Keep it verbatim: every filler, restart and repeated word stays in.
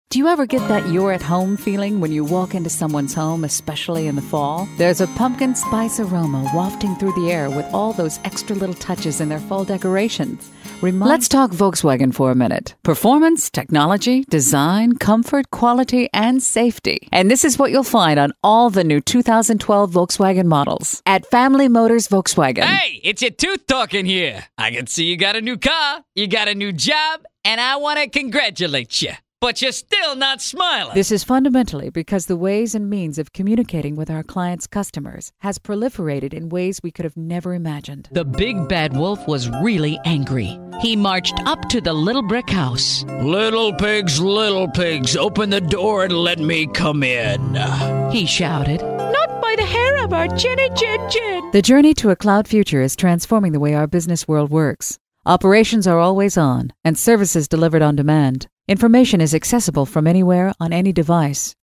Do you ever get that you're at home feeling when you walk into someone's home, especially in the fall? There's a pumpkin spice aroma wafting through the air with all those extra little touches in their fall decorations. Remind- Let's talk Volkswagen for a minute. Performance, technology, design, comfort, quality, and safety. And this is what you'll find on all the new two thousand twelve Volkswagen models at Family Motors Volkswagen. Hey, it's your tooth talking here. I can see you got a new car, you got a new job, and I want to congratulate you. But you're still not smiling. This is fundamentally because the ways and means of communicating with our clients' customers has proliferated in ways we could have never imagined. The big bad wolf was really angry. He marched up to the little brick house. Little pigs, little pigs, open the door and let me come in. He shouted, "Not by the hair of our chinny chin chin." The journey to a cloud future is transforming the way our business world works. Operations are always on, and services delivered on demand. Information is accessible from anywhere on any device.